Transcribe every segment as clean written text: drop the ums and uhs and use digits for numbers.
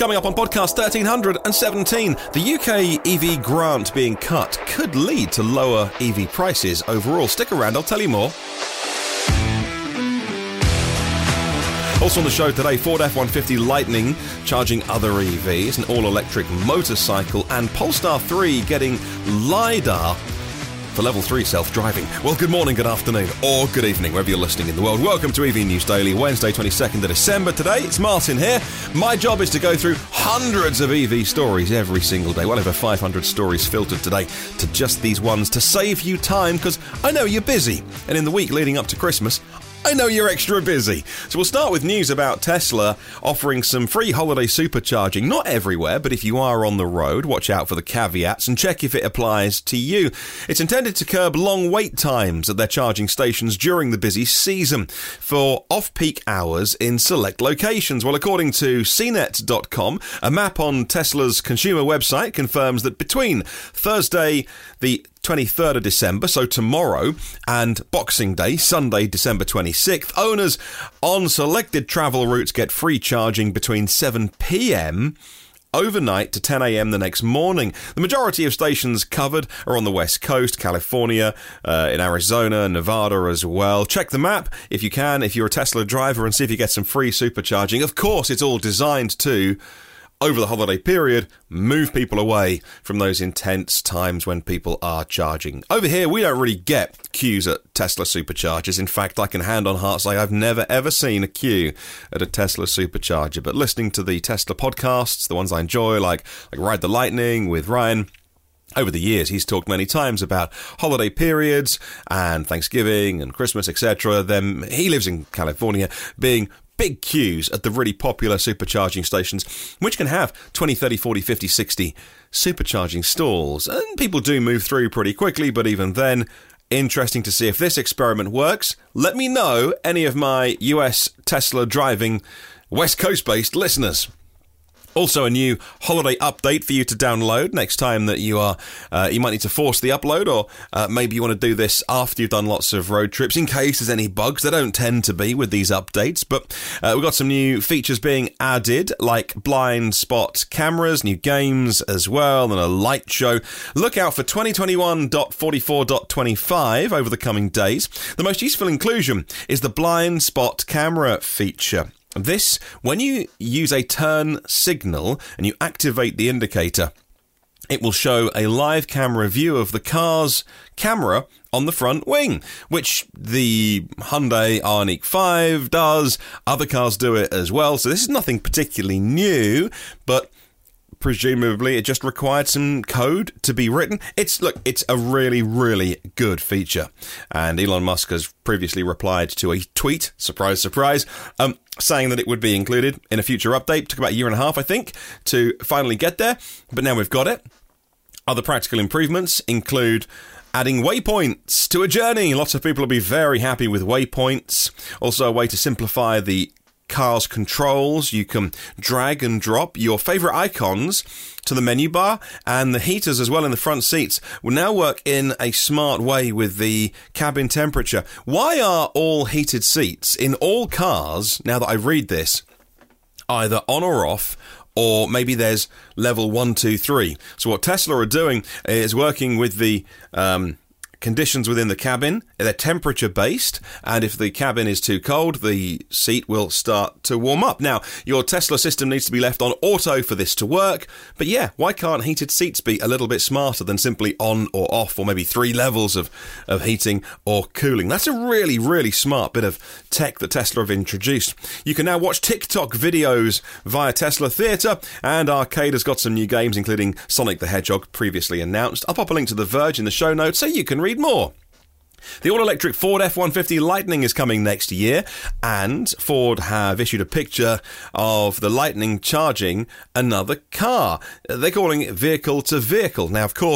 Coming up on podcast 1317, the UK EV grant being cut could lead to lower EV prices overall. Stick around, I'll tell you more. Also on the show today, Ford F-150 Lightning charging other EVs, an all-electric motorcycle, and Polestar 3 getting LiDAR for Level 3 self-driving. Well, good morning, good afternoon, or good evening, wherever you're listening in the world. Welcome to EV News Daily, Wednesday, 22nd of December. Today, it's Martin here. My job is to go through hundreds of EV stories every single day. Well over 500 stories filtered today to just these ones to save you time, because I know you're busy. And in the week leading up to Christmas, I know you're extra busy. So we'll start with news about Tesla offering some free holiday supercharging. Not everywhere, but if you are on the road, watch out for the caveats and check if it applies to you. It's intended to curb long wait times at their charging stations during the busy season for off-peak hours in select locations. Well, according to CNET.com, a map on Tesla's consumer website confirms that between Thursday, the 23rd of December, so tomorrow, and Boxing Day, Sunday, December 26th, owners on selected travel routes get free charging between 7 p.m. overnight to 10 a.m. the next morning. The majority of stations covered are on the West Coast, California, in Arizona, Nevada as well. Check the map if you can, if you're a Tesla driver, and see if you get some free supercharging. Of course, it's all designed to, over the holiday period, move people away from those intense times when people are charging. Over here, we don't really get queues at Tesla superchargers. In fact, I can hand on heart say I've never ever seen a queue at a Tesla supercharger. But listening to the Tesla podcasts, the ones I enjoy, like Ride the Lightning with Ryan, over the years, he's talked many times about holiday periods and Thanksgiving and Christmas, etc. Then he lives in California, being big queues at the really popular supercharging stations, which can have 20, 30, 40, 50, 60 supercharging stalls. And people do move through pretty quickly, but even then, interesting to see if this experiment works. Let me know, any of my US Tesla driving West Coast-based listeners. Also, a new holiday update for you to download next time that you might need to force the upload, or maybe you want to do this after you've done lots of road trips in case there's any bugs. There don't tend to be with these updates, but we've got some new features being added, like blind spot cameras, new games as well, and a light show. Look out for 2021.44.25 over the coming days. The most useful inclusion is the blind spot camera feature. This, when you use a turn signal and you activate the indicator, it will show a live camera view of the car's camera on the front wing, which the Hyundai Ioniq 5 does. Other cars do it as well. So this is nothing particularly new, but presumably it just required some code to be written. It's a really, really good feature. And Elon Musk has previously replied to a tweet, surprise, surprise, saying that it would be included in a future update. Took about a year and a half, I think, to finally get there. But now we've got it. Other practical improvements include adding waypoints to a journey. Lots of people will be very happy with waypoints. Also a way to simplify the car's controls. You can drag and drop your favorite icons to the menu bar, and the heaters as well in the front seats will now work in a smart way with the cabin temperature. Why are all heated seats in all cars, now that I read this, either on or off, or maybe there's level 1, 2, 3? So what Tesla are doing is working with the conditions within the cabin. They're temperature based, and if the cabin is too cold, the seat will start to warm up. Now, your Tesla system needs to be left on auto for this to work, but yeah, why can't heated seats be a little bit smarter than simply on or off, or maybe 3 levels of heating or cooling? That's a really, really smart bit of tech that Tesla have introduced. You can now watch TikTok videos via Tesla Theatre, and Arcade has got some new games, including Sonic the Hedgehog, previously announced. I'll pop a link to The Verge in the show notes so you can read more. The all-electric Ford F-150 Lightning is coming next year, and Ford have issued a picture of the Lightning charging another car. They're calling it vehicle-to-vehicle. Now, of course,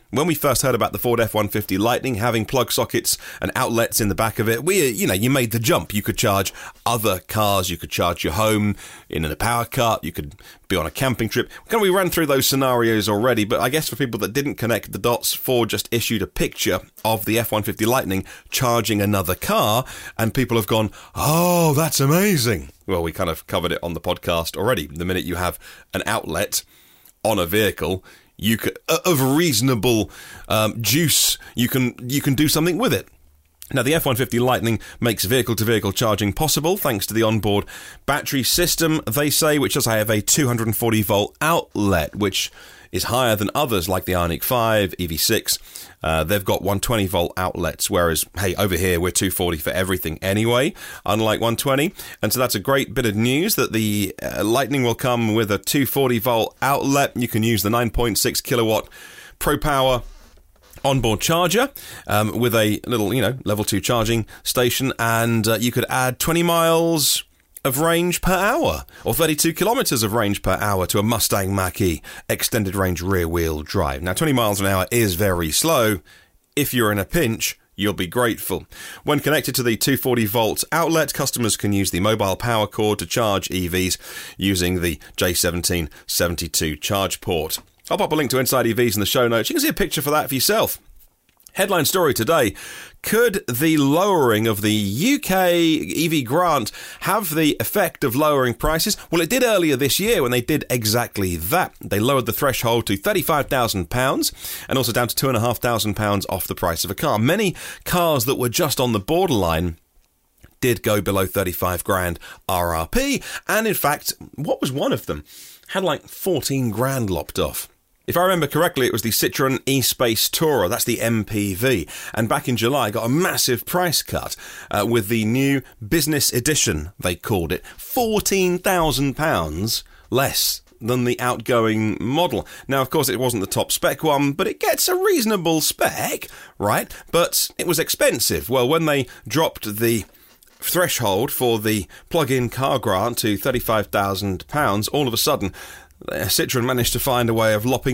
When we first heard about the Ford F-150 Lightning having plug sockets and outlets in the back of it, you made the jump. You could charge other cars, you could charge your home in a power cut, you could be on a camping trip. We ran through those scenarios already, but I guess for people that didn't connect the dots, Ford just issued a picture of the F-150 Lightning charging another car, and people have gone, oh, that's amazing. Well, we kind of covered it on the podcast already. The minute you have an outlet on a vehicle, you could, of reasonable juice, you can do something with it. Now, the F-150 Lightning makes vehicle-to-vehicle charging possible thanks to the onboard battery system, they say, which does have a 240-volt outlet, which is higher than others like the Ioniq 5, EV6. They've got 120-volt outlets, whereas, hey, over here we're 240 for everything anyway, unlike 120. And so that's a great bit of news that the Lightning will come with a 240-volt outlet. You can use the 9.6 kilowatt ProPower onboard charger with a little, level 2 charging station, and you could add 20 miles of range per hour, or 32 kilometres of range per hour to a Mustang Mach-E extended range rear-wheel drive. Now, 20 miles an hour is very slow. If you're in a pinch, you'll be grateful. When connected to the 240-volt outlet, customers can use the mobile power cord to charge EVs using the J1772 charge port. I'll pop a link to Inside EVs in the show notes. You can see a picture for that for yourself. Headline story today: could the lowering of the UK EV grant have the effect of lowering prices? Well, it did earlier this year when they did exactly that. They lowered the threshold to £35,000 and also down to £2,500 off the price of a car. Many cars that were just on the borderline did go below 35 grand RRP, and in fact, what was one of them? Had like 14 grand lopped off. If I remember correctly, it was the Citroën E-Space Tourer, that's the MPV, and back in July got a massive price cut with the new business edition, they called it, £14,000 less than the outgoing model. Now, of course, it wasn't the top spec one, but it gets a reasonable spec, right? But it was expensive. Well, when they dropped the threshold for the plug-in car grant to £35,000, all of a sudden, Citroën managed to find a way of lopping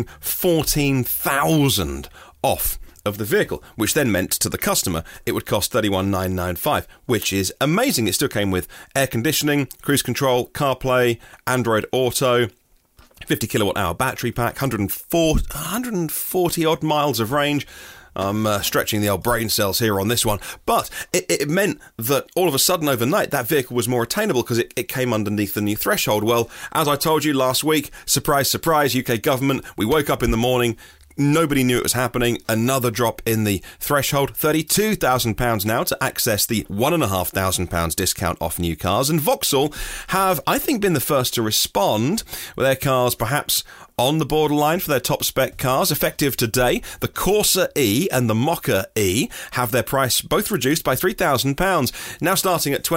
£14,000 off of the vehicle, which then meant to the customer it would cost $31,995, which is amazing. It still came with air conditioning, cruise control, CarPlay, Android Auto, 50 kilowatt hour battery pack, 140 odd miles of range. I'm stretching the old brain cells here on this one. But it meant that all of a sudden overnight that vehicle was more attainable because it came underneath the new threshold. Well, as I told you last week, surprise, surprise, UK government, we woke up in the morning, nobody knew it was happening. Another drop in the threshold, £32,000 now to access the £1,500 discount off new cars. And Vauxhall have, I think, been the first to respond with their cars perhaps on the borderline for their top spec cars. Effective today, the Corsa E and the Mokka E have their price both reduced by £3,000, now starting at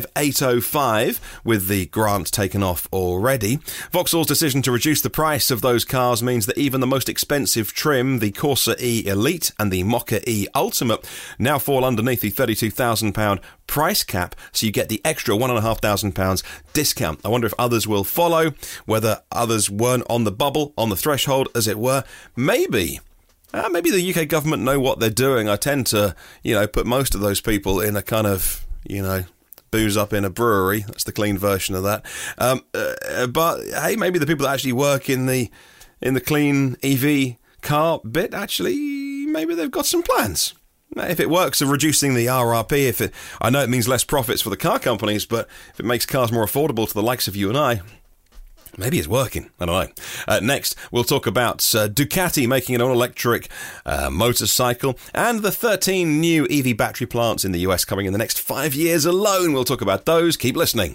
$25,805 with the grant taken off already. Vauxhall's decision to reduce the price of those cars means that even the most expensive trim, the Corsa E Elite and the Mokka E Ultimate, now fall underneath the £32,000 price cap, so you get the extra £1,500 discount. I wonder if others will follow, whether others weren't on the bubble, on the threshold, as it were. Maybe the UK government know what they're doing. I tend to, put most of those people in a kind of, booze up in a brewery. That's the clean version of that. But hey, maybe the people that actually work in the clean EV car bit, actually, maybe they've got some plans. If it works of reducing the RRP, I know it means less profits for the car companies, but if it makes cars more affordable to the likes of you and I, maybe it's working. I don't know. Next, we'll talk about Ducati making an all-electric motorcycle and the 13 new EV battery plants in the US coming in the next 5 years alone. We'll talk about those. Keep listening.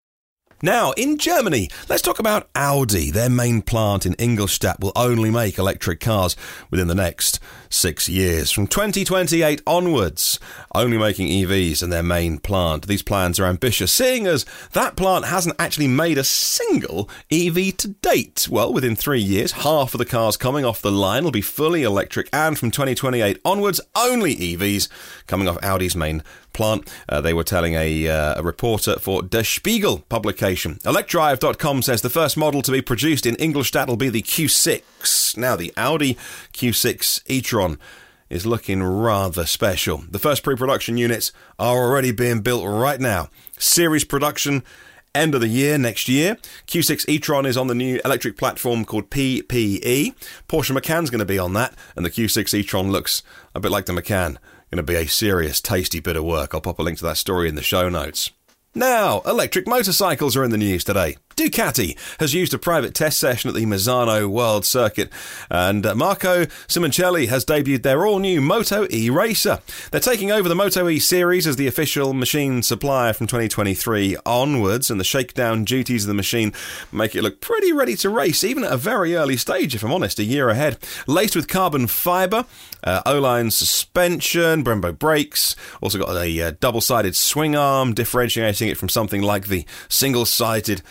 Now, in Germany, let's talk about Audi. Their main plant in Ingolstadt will only make electric cars within the next 6 years. From 2028 onwards, only making EVs in their main plant. These plans are ambitious, seeing as that plant hasn't actually made a single EV to date. Well, within 3 years, half of the cars coming off the line will be fully electric, and from 2028 onwards, only EVs coming off Audi's main plant. They were telling a reporter for Der Spiegel publication. Electrive.com says the first model to be produced in Ingolstadt will be the Q6. Now, the Audi Q6 e-tron is looking rather special. The first pre-production units are already being built right now. Series production end of the year, next year. Q6 e-tron is on the new electric platform called PPE. Porsche Macan's going to be on that, and the Q6 e-tron looks a bit like the Macan. Going to be a serious, tasty bit of work. I'll pop a link to that story in the show notes. Now, electric motorcycles are in the news today. Ducati has used a private test session at the Misano World Circuit, and Marco Simoncelli has debuted their all-new Moto E Racer. They're taking over the Moto E series as the official machine supplier from 2023 onwards, and the shakedown duties of the machine make it look pretty ready to race, even at a very early stage, if I'm honest, a year ahead. Laced with carbon fibre, O-line suspension, Brembo brakes, also got a double-sided swing arm, differentiating it from something like the single-sided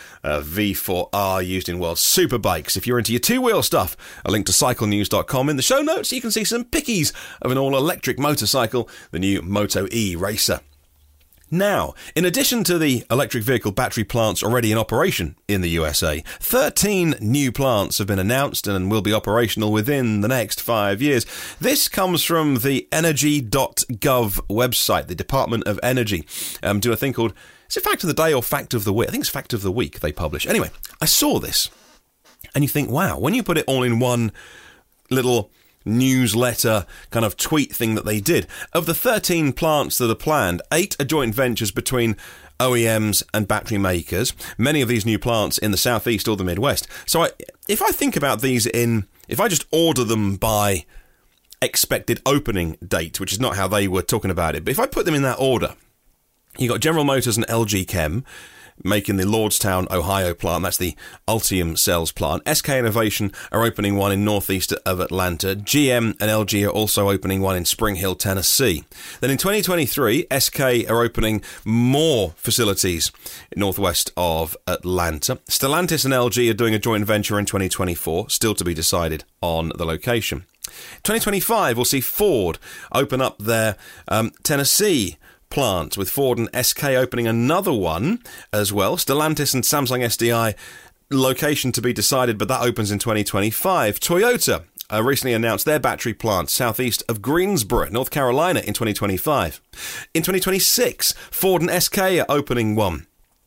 V4R used in World Superbikes. If you're into your two-wheel stuff, a link to cyclenews.com in the show notes. You can see some pickies of an all-electric motorcycle, the new Moto E Racer. Now, in addition to the electric vehicle battery plants already in operation in the USA, 13 new plants have been announced and will be operational within the next 5 years. This comes from the energy.gov website, the Department of Energy. Do a thing called, is it Fact of the Day or Fact of the Week? I think it's Fact of the Week they publish. Anyway, I saw this, and you think, wow, when you put it all in one little newsletter kind of tweet thing that they did, of the 13 plants that are planned, 8 are joint ventures between OEMs and battery makers, many of these new plants in the southeast or the Midwest. So if I think about these if I just order them by expected opening date, which is not how they were talking about it, but if I put them in that order, you got General Motors and LG Chem making the Lordstown, Ohio plant. That's the Ultium Cells plant. SK Innovation are opening one in northeast of Atlanta. GM and LG are also opening one in Spring Hill, Tennessee. Then in 2023, SK are opening more facilities northwest of Atlanta. Stellantis and LG are doing a joint venture in 2024, still to be decided on the location. 2025, we'll see Ford open up their Tennessee plant, with Ford and SK opening another one as well. Stellantis and Samsung SDI, location to be decided, but that opens in 2025. Toyota recently announced their battery plant southeast of Greensboro, North Carolina, in 2025. In 2026, Ford and SK are opening one.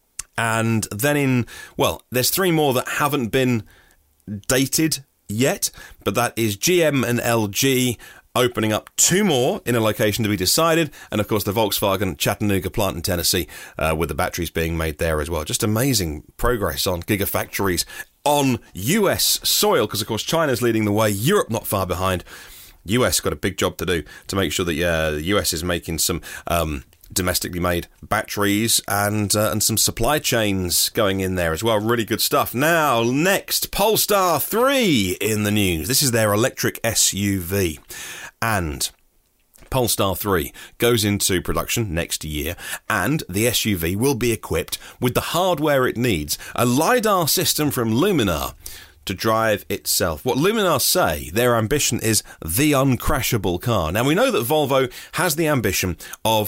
And then there's 3 more that haven't been dated yet, but that is GM and LG opening up 2 more in a location to be decided, and of course the Volkswagen Chattanooga plant in Tennessee, with the batteries being made there as well. Just amazing progress on gigafactories on US soil, because of course China's leading the way, Europe not far behind. US got a big job to do to make sure that the US is making some domestically made batteries and some supply chains going in there as well. Really good stuff. Now, next, Polestar 3 in the news. This is their electric SUV. And Polestar 3 goes into production next year, and the SUV will be equipped with the hardware it needs, a LiDAR system from Luminar to drive itself. What Luminar say, their ambition is the uncrashable car. Now, we know that Volvo has the ambition of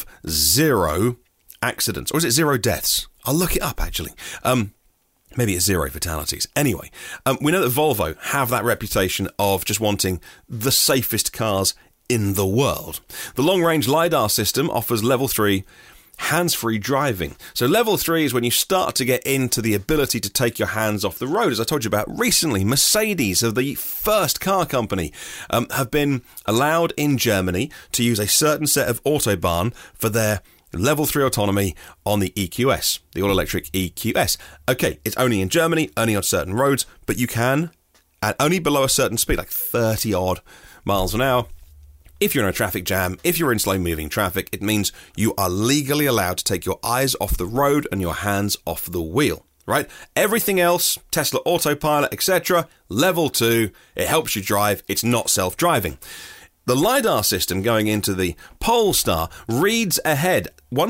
0 accidents, or is it 0 deaths? I'll look it up, actually. Maybe it's 0 fatalities. Anyway, we know that Volvo have that reputation of just wanting the safest cars in the world. The long-range LiDAR system offers level 3 hands-free driving. So level 3 is when you start to get into the ability to take your hands off the road. As I told you about recently, Mercedes, of the first car company, have been allowed in Germany to use a certain set of Autobahn for their level 3 autonomy on the EQS, the all-electric EQS. Okay, it's only in Germany, only on certain roads, but you can, and only below a certain speed, like 30-odd miles an hour. If you're in a traffic jam, if you're in slow-moving traffic, it means you are legally allowed to take your eyes off the road and your hands off the wheel, right? Everything else, Tesla Autopilot, etc., level 2, it helps you drive, it's not self-driving. The LiDAR system going into the Polestar reads ahead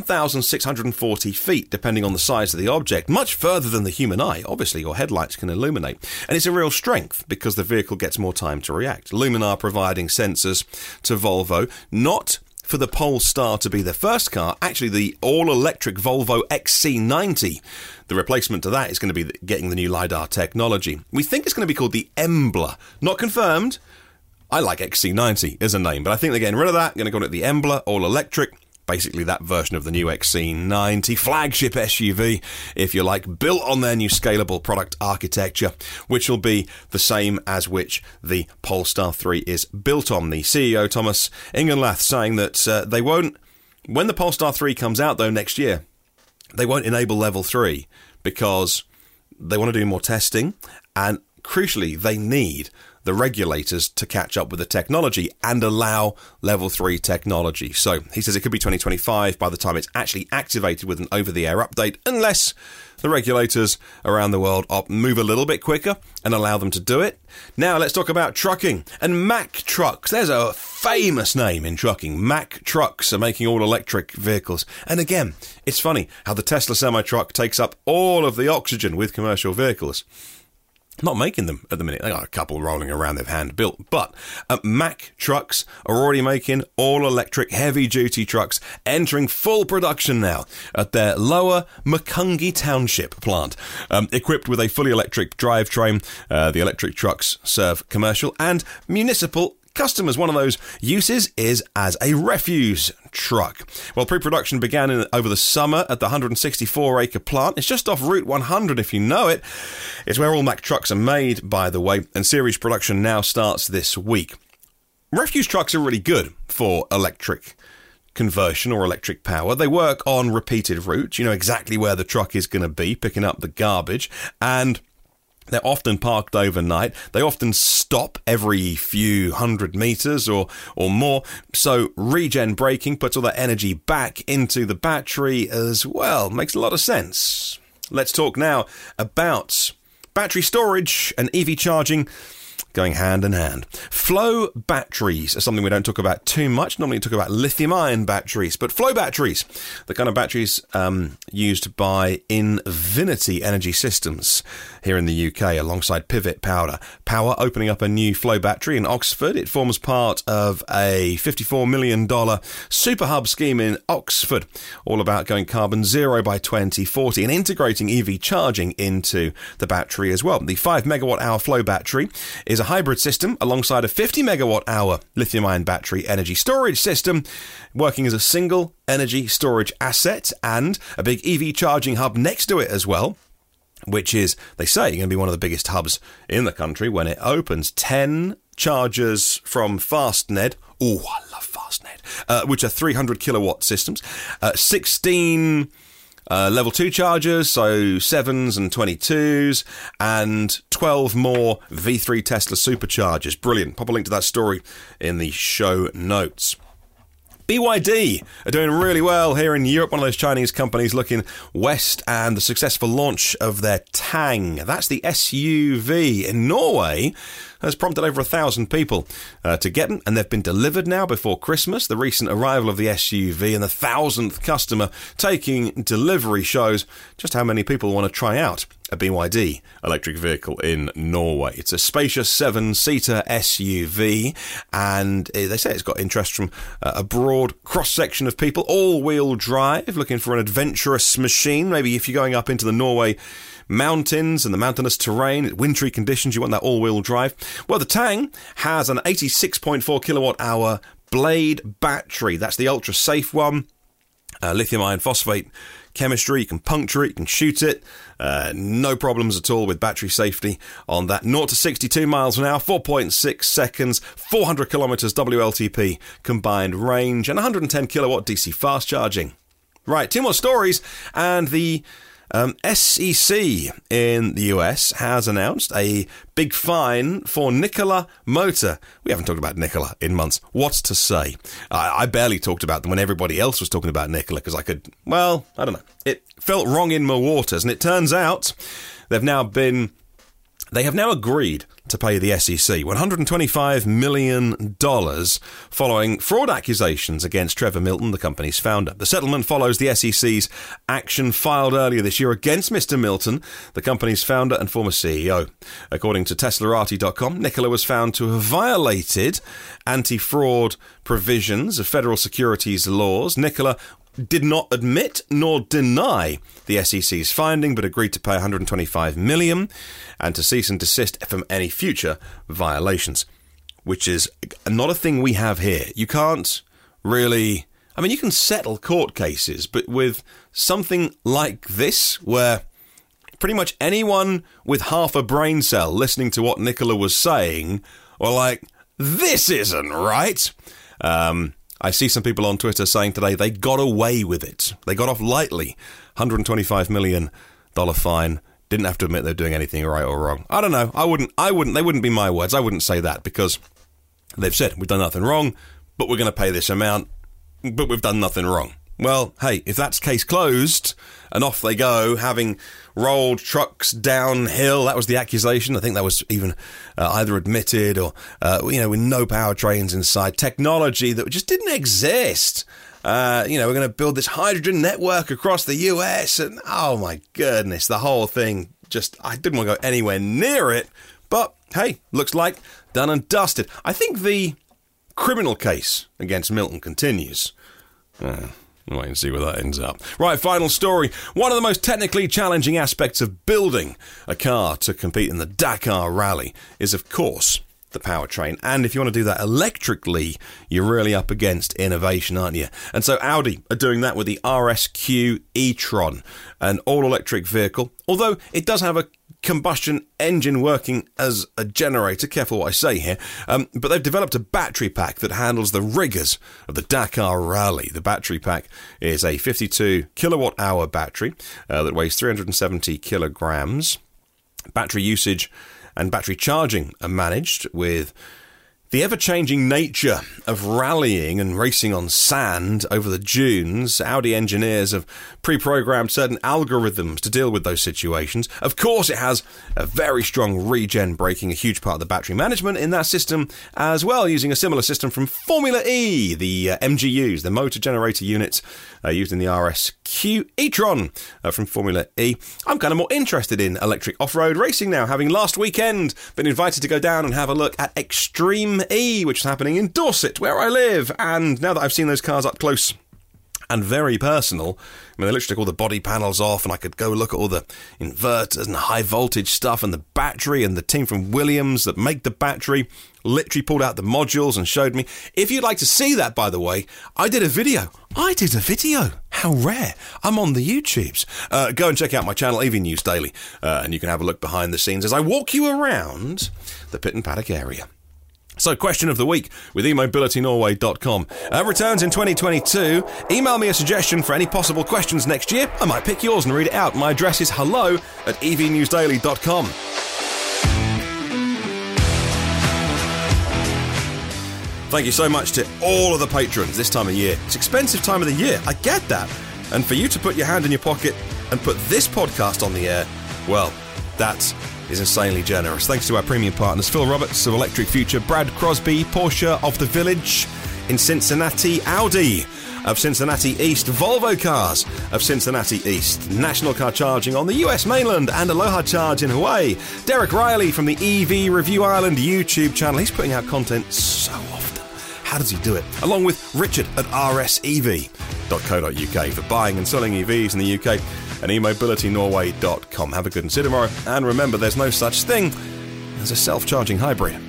1,640 feet, depending on the size of the object, much further than the human eye. Obviously, your headlights can illuminate. And it's a real strength because the vehicle gets more time to react. Luminar providing sensors to Volvo, not for the Polestar to be their first car, actually the all-electric Volvo XC90. The replacement to that is going to be getting the new LiDAR technology. We think it's going to be called the Embla. Not confirmed. I like XC90 as a name, but I think they're getting rid of that. Going to call it the Embla, all-electric. Basically that version of the new XC90 flagship SUV, if you like, built on their new scalable product architecture, which will be the same as which the Polestar 3 is built on. The CEO, Thomas Ingenlath, saying that they won't, when the Polestar 3 comes out though next year, they won't enable level 3 because they want to do more testing, and crucially they need the regulators to catch up with the technology and allow level 3 technology. So he says it could be 2025 by the time it's actually activated with an over-the-air update, unless the regulators around the world move a little bit quicker and allow them to do it. Now let's talk about trucking and Mack Trucks. There's a famous name in trucking. Mack Trucks are making all-electric vehicles. And again, it's funny how the Tesla semi-truck takes up all of the oxygen with commercial vehicles. Not making them at the minute. They got a couple rolling around they've hand-built. But Mack Trucks are already making all-electric heavy-duty trucks, entering full production now at their Lower Macungie Township plant. Equipped with a fully electric drivetrain, the electric trucks serve commercial and municipal customers. One of those uses is as a refuse truck. Well, pre-production began over the summer at the 164-acre plant. It's just off Route 100 if you know it. It's where all Mack trucks are made, by the way, and series production now starts this week. Refuse trucks are really good for electric conversion or electric power. They work on repeated routes. You know exactly where the truck is going to be, picking up the garbage, and they're often parked overnight. They often stop every few hundred meters or more. So regen braking puts all that energy back into the battery as well. Makes a lot of sense. Let's talk now about battery storage and EV charging going hand in hand. Flow batteries are something we don't talk about too much. Normally we talk about lithium-ion batteries, but flow batteries, the kind of batteries used by Invinity Energy Systems here in the UK alongside Pivot Power opening up a new flow battery in Oxford. It forms part of a $54 million super hub scheme in Oxford, all about going carbon zero by 2040 and integrating EV charging into the battery as well. The 5 megawatt hour flow battery is a hybrid system alongside a 50 megawatt hour lithium-ion battery energy storage system, working as a single energy storage asset and a big EV charging hub next to it as well, which is, they say, going to be one of the biggest hubs in the country when it opens. 10 chargers from Fastned. Oh, I love Fastned, which are 300 kilowatt systems. 16 level 2 chargers, so 7s and 22s, and 12 more V3 Tesla superchargers. Brilliant. Pop a link to that story in the show notes. BYD are doing really well here in Europe, one of those Chinese companies looking west, and the successful launch of their Tang. That's the SUV in Norway. Has prompted over 1,000 people to get them, and they've been delivered now before Christmas. The recent arrival of the SUV and the 1,000th customer taking delivery shows just how many people want to try out a BYD electric vehicle in Norway. It's a spacious 7-seater SUV, and they say it's got interest from a broad cross-section of people. All-wheel drive, looking for an adventurous machine. Maybe if you're going up into the Norway mountains and the mountainous terrain, wintry conditions, you want that all-wheel drive. Well, the Tang has an 86.4 kilowatt hour Blade battery. That's the ultra-safe one. Lithium iron phosphate chemistry. You can puncture it, you can shoot it. No problems at all with battery safety on that. 0 to 62 miles an hour, 4.6 seconds, 400 kilometers WLTP combined range, and 110 kilowatt DC fast charging. Right, 2 more stories, and the SEC in the US has announced a big fine for Nikola Motor. We haven't talked about Nikola in months. What's to say? I barely talked about them when everybody else was talking about Nikola because I don't know. It felt wrong in my waters, and it turns out they have now agreed to pay the SEC $125 million following fraud accusations against Trevor Milton, the company's founder. The settlement follows the SEC's action filed earlier this year against Mr. Milton, the company's founder and former CEO. According to Teslarati.com, Nikola was found to have violated anti-fraud provisions of federal securities laws. Nikola did not admit nor deny the SEC's finding, but agreed to pay $125 million and to cease and desist from any future violations, which is not a thing we have here. You can't really... I mean, you can settle court cases, but with something like this, where pretty much anyone with half a brain cell listening to what Nikola was saying were like, this isn't right. I see some people on Twitter saying today they got away with it. They got off lightly. $125 million fine. Didn't have to admit they're doing anything right or wrong. I don't know. I wouldn't. They wouldn't be my words. I wouldn't say that because they've said we've done nothing wrong, but we're going to pay this amount, but we've done nothing wrong. Well, hey, if that's case closed and off they go, having rolled trucks downhill, that was the accusation. I think that was even either admitted or, with no powertrains inside, technology that just didn't exist. We're going to build this hydrogen network across the US and, oh my goodness, the whole thing I didn't want to go anywhere near it. But, hey, looks like done and dusted. I think the criminal case against Milton continues. Wait and see where that ends up. Right, final story. One of the most technically challenging aspects of building a car to compete in the Dakar Rally is, of course, the powertrain. And if you want to do that electrically, you're really up against innovation, aren't you? And so Audi are doing that with the RSQ e-tron, an all-electric vehicle. Although it does have a combustion engine working as a generator, careful what I say here, but they've developed a battery pack that handles the rigours of the Dakar Rally. The battery pack is a 52 kilowatt hour battery that weighs 370 kilograms. Battery usage and battery charging are managed with the ever-changing nature of rallying and racing on sand over the dunes. Audi engineers have pre-programmed certain algorithms to deal with those situations. Of course, it has a very strong regen braking, a huge part of the battery management in that system as well, using a similar system from Formula E, the MGUs, the motor generator units used in the RSQ e-tron from Formula E. I'm kind of more interested in electric off-road racing now, having last weekend been invited to go down and have a look at Extreme E, which is happening in Dorset, where I live. And now that I've seen those cars up close and very personal, I mean, they literally took all the body panels off and I could go look at all the inverters and high voltage stuff and the battery, and the team from Williams that make the battery literally pulled out the modules and showed me. If you'd like to see that, by the way, I did a video. How rare. I'm on the YouTubes. Go and check out my channel, EV News Daily, and you can have a look behind the scenes as I walk you around the Pit and Paddock area. So, question of the week with eMobilityNorway.com. Returns in 2022. Email me a suggestion for any possible questions next year. I might pick yours and read it out. My address is hello@evnewsdaily.com. Thank you so much to all of the patrons this time of year. It's expensive time of the year. I get that. And for you to put your hand in your pocket and put this podcast on the air, well, that's is insanely generous. Thanks to our premium partners, Phil Roberts of Electric Future, Brad Crosby, Porsche of The Village in Cincinnati, Audi of Cincinnati East, Volvo Cars of Cincinnati East, National Car Charging on the US mainland and Aloha Charge in Hawaii, Derek Riley from the EV Review Ireland YouTube channel. He's putting out content so often. How does he do it? Along with Richard at rsev.co.uk for buying and selling EVs in the UK, and eMobilityNorway.com. Have a good and see you tomorrow. And remember, there's no such thing as a self-charging hybrid.